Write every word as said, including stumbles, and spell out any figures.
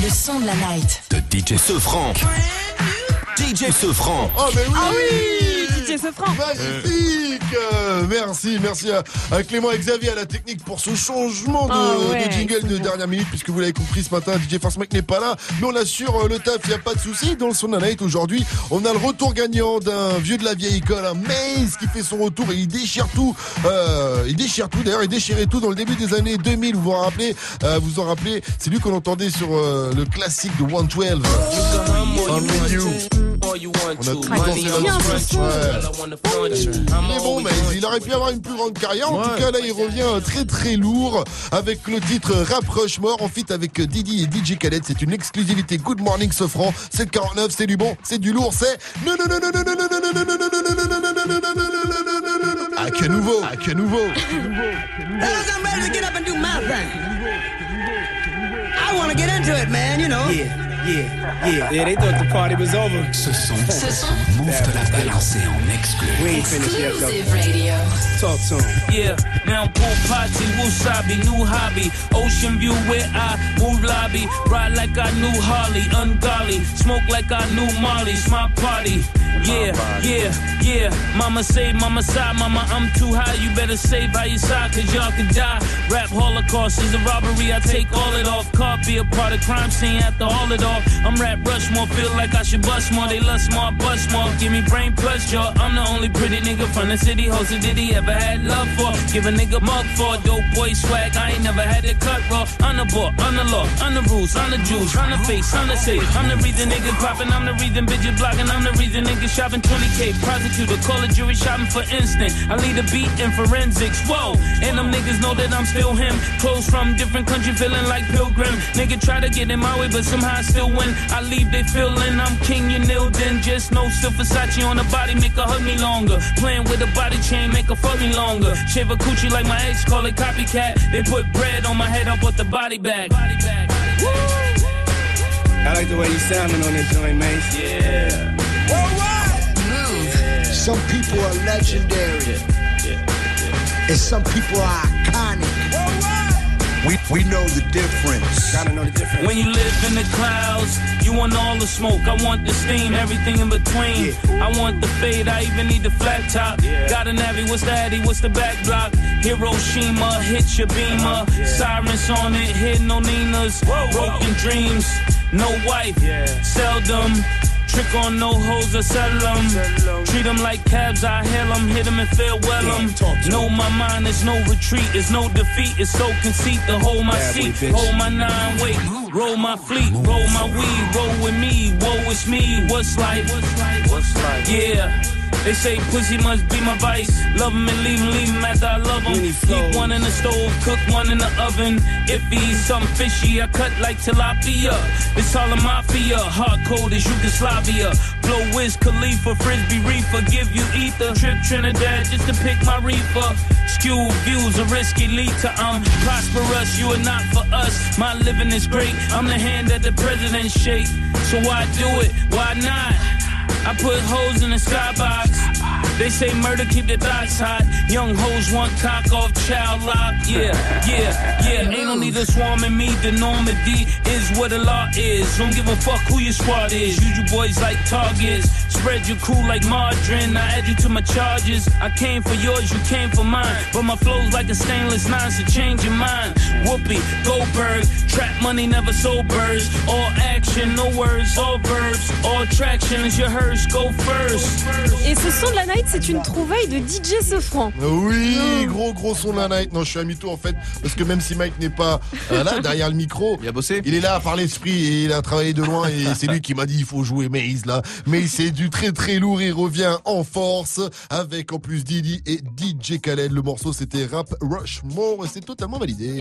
Le son de la night. De D J Sofran. D J Sofran. Oh mais oui, ah oui, D J Sofran. Magnifique. euh, Merci, merci à, à Clément et Xavier à la technique pour ce changement de, oh ouais, de jingle de dernière minute, puisque vous l'avez compris ce matin, D J Force Mike n'est pas là, mais on assure le taf, il n'y a pas de souci. Dans le son de la night aujourd'hui, on a le retour gagnant d'un vieux de la vieille école, un Maze qui fait son retour et il déchire tout. Euh, il déchire tout. D'ailleurs, il déchirait tout dans le début des années deux mille. Vous vous en rappelez, euh, vous en rappelez, c'est lui qu'on entendait sur euh, le classique de one douze. Only You. On a tout dansé là-dessus. Ouais. Il est bon, mais il aurait pu avoir une plus grande carrière. En ouais. tout cas, là, il revient très très lourd avec le titre Rap Rushmore en feat avec Didi et D J Khaled. C'est une exclusivité. Good Morning Sofran. C'est quarante-neuf, c'est du bon, c'est du lourd, c'est non non non non non non non non non non non non non non non non non. Ah que nouveau, ah que nouveau. I'm ready to get up and do my thing. I want to get into it, man. You know. Yeah. Yeah, yeah, yeah, they thought the party was over. Ce son, ce son, Move te l'a balancé en exclu. We ain't finished yet, though. Talk to him. Yeah, now pool party, wasabi, new hobby. Ocean view where I move lobby. Ride like I knew Harley, ungodly. Smoke like I knew Molly, it's my party. Yeah, yeah, yeah. Mama say, mama side, mama, I'm too high. You better save how you side, cause y'all can die. Rap holocaust is a robbery, I take all it off. Car be a part of crime scene after all it off. I'm rap Rushmore, feel like I should bust more. They lust more, bust more. Give me brain plus jaw. I'm the only pretty nigga from the city. Hosted did he ever had love for? Give a nigga mug for dope boy swag. I ain't never had it cut raw. On the board, on the law, on the rules, on the juice, on the face, on the safe. I'm the reason niggas popping. I'm the reason bitches blocking. I'm the reason niggas shopping twenty K. Prosecutor, call a jury shopping for instant. I lead a beat in forensics. Whoa, and them niggas know that I'm still him. Clothes from different country, feeling like Pilgrim. Nigga try to get in my way, but somehow I still win. I leave they feeling I'm king, you nil. Then just know still Versace on the body, make her hug me longer. Playing with a body chain, make her fuck me longer. Shave a coochie like my ex, call it copycat. They put bread on my head, I put the body bag. Body bag. Woo! I like the way you sounding on this joint, man. Yeah. Alright. Move. Some people are legendary. Yeah. Yeah. Yeah. And some people are iconic. We, we know the difference. Gotta know the difference. When you live in the clouds, you want all the smoke. I want the steam, everything in between. Yeah. I want the fade, I even need the flat top. Yeah. Got a Navi, what's the Addy, what's the back block? Hiroshima, hit your beamer. Uh-huh. Yeah. Sirens on it, hit no Ninas. Whoa, broken whoa. Dreams, no wife, yeah. Seldom. Trick on no hoes, I sell them. Treat them like cabs, I hail them, hit them and farewell them. Know my mind, there's no retreat, there's no defeat. It's so conceit to hold my Bad seat, way, hold my nine, wait. Roll my fleet, roll my weed, roll with me. Whoa, it's me, what's life? What's life? Yeah. They say pussy must be my vice. Love him and leave him, leave him after I love him. Keep one in the stove, cook one in the oven. If he's something fishy, I cut like tilapia. It's all a mafia, hard code is Yugoslavia. Blow Wiz Khalifa, Frisbee Reefer, give you ether. Trip Trinidad just to pick my reefer. Skewed views, a risky lead to I'm prosperous, you are not for us. My living is great, I'm the hand that the president shake. So why do it, why not? I put hoes in the skybox. They say murder keep the thoughts hot. Young hoes want cock off child lock. Yeah, yeah, yeah. Ain't no need to swarm in me. The Normandy is what the law is. Don't give a fuck who your squad is. Use you boys like targets. Spread your crew like margarine. I add you to my charges. I came for yours, you came for mine. But my flow's like a stainless nine, so change your mind. Whoopi, Goldberg. Trap money never sobers. All action, no words, all verbs. All traction is your hearse. Go first. Et ce son de la night, c'est une trouvaille de D J Sofran. Oui, gros gros son de la night. Non, je suis à mytho en fait, parce que même si Mike n'est pas euh, là derrière le micro, il a bossé. Il est là par l'esprit et il a travaillé de loin et c'est lui qui m'a dit il faut jouer Maze là. Mais c'est du très très lourd, il revient en force avec en plus Didi et D J Khaled. Le morceau c'était Rap Rushmore et c'est totalement validé.